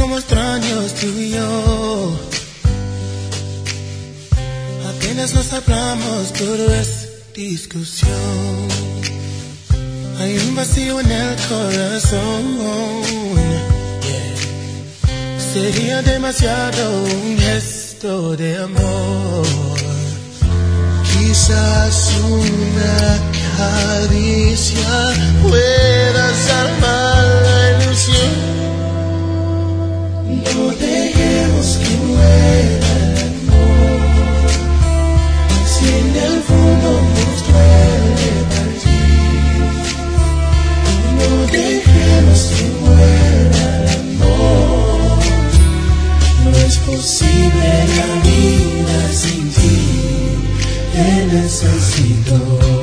como extraños tú y yo. Apenas nos hablamos, todo es discusión. Hay un vacío en el corazón. Sería demasiado un gesto de amor. Quizás una caricia pueda salvar la ilusión. No dejemos que muera el amor. Si en el fondo nos duele partir, no dejemos que muera el amor. No es posible la vida sin ti, te necesito.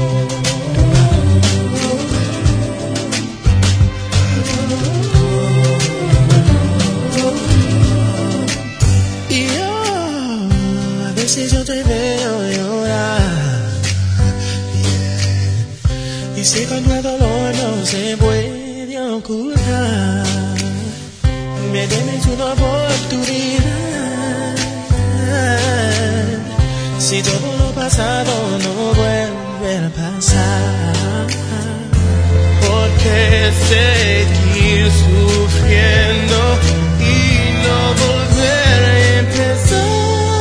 Si yo te veo llorar, y sé cuando el dolor no se puede ocultar, me tienes una oportunidad. Si todo lo pasado no vuelve a pasar, porque seguir sufriendo y no volver a empezar.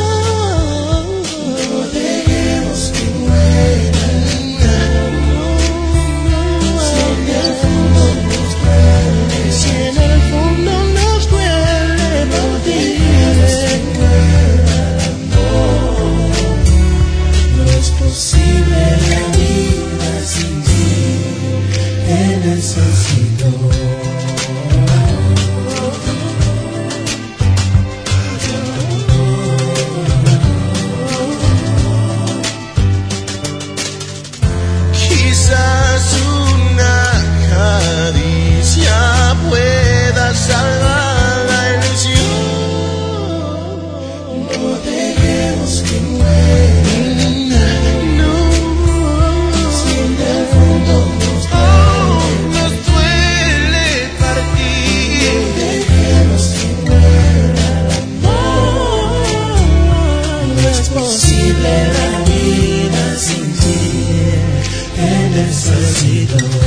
Quizás una caricia pueda salvar la ilusión. No dejemos que muera. No. Si en el fondo nos duele partir, no dejemos que muera el amor. No es posible la vida sin ti. Necesito